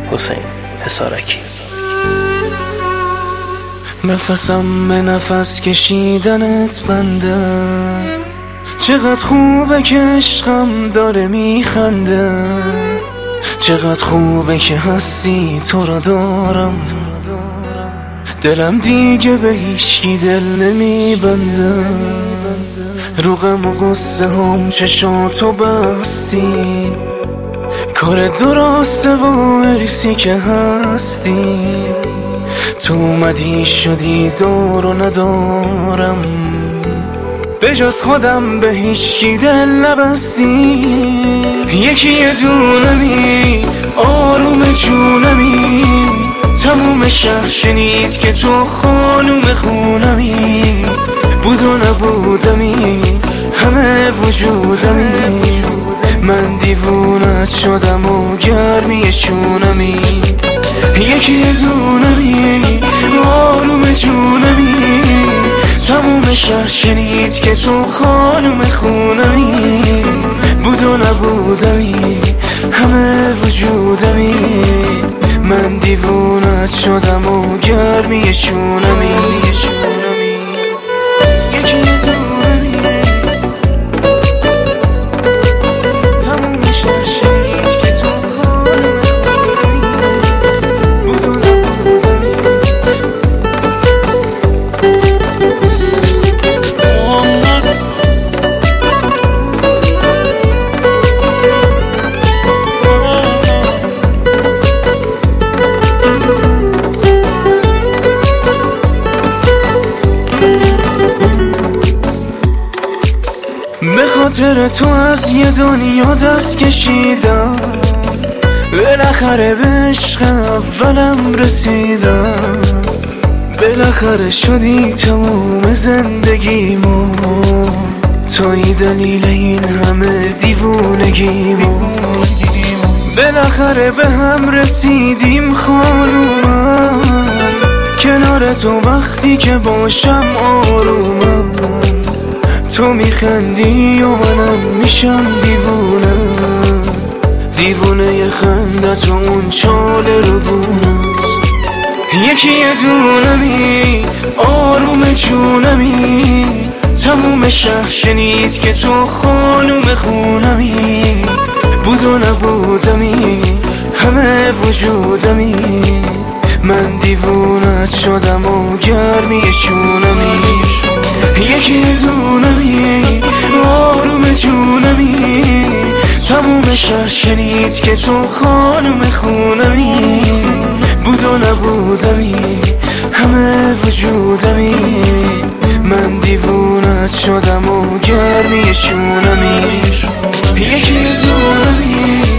حسین حصارکی. نفسم به نفس کشیدنت بنده، چقدر خوبه که عشقم داره میخنده، چقدر خوبه که هستی تو را دارم، دلم دیگه به هیچکی دل نمیبنده، رو غم و غصه هم چشاتو بستی، کار درسته و مرسی که هستی، تو اومدی شدی دور و ندارم، به جز خودم به هیچکی دل نبستی، یکی یه دونمی آروم جونمی، تموم شهر شنید که تو خانوم خونمی، بود و نبودمی همه وجودمی، من دیوونت شدم و گرمی شونمی، یکی دونمی آروم جونمی، تموم شهر شنید که تو خانوم خونمی، بود و نبودمی همه وجودمی، من دیوونت شدم و گرمی شونمی. به خاطر تو از یه دنیا دست کشیدم، بالاخره به عشق اولم رسیدم، بالاخره شدی تموم زندگیمو، توی دلیل این همه دیوونگیمو، بالاخره به هم رسیدیم خانومم، کنار تو وقتی که باشم آرومم، تو میخندی و منم میشم دیوونه، دیوونه خندت و اون چاله رو گونست، یکی یه دونمی آروم جونمی، تموم شهر شنید که تو خانوم خونمی، بود و نبودمی همه وجودمی، من دیوونت شدم و گرمی شونمی، یکی دونمی آروم جونمی، تموم شهر شنید که تو خانوم خونمی، بود و نبودمی همه وجودمی، من دیوونت شدم و گرمی شونمی، یکی دونمی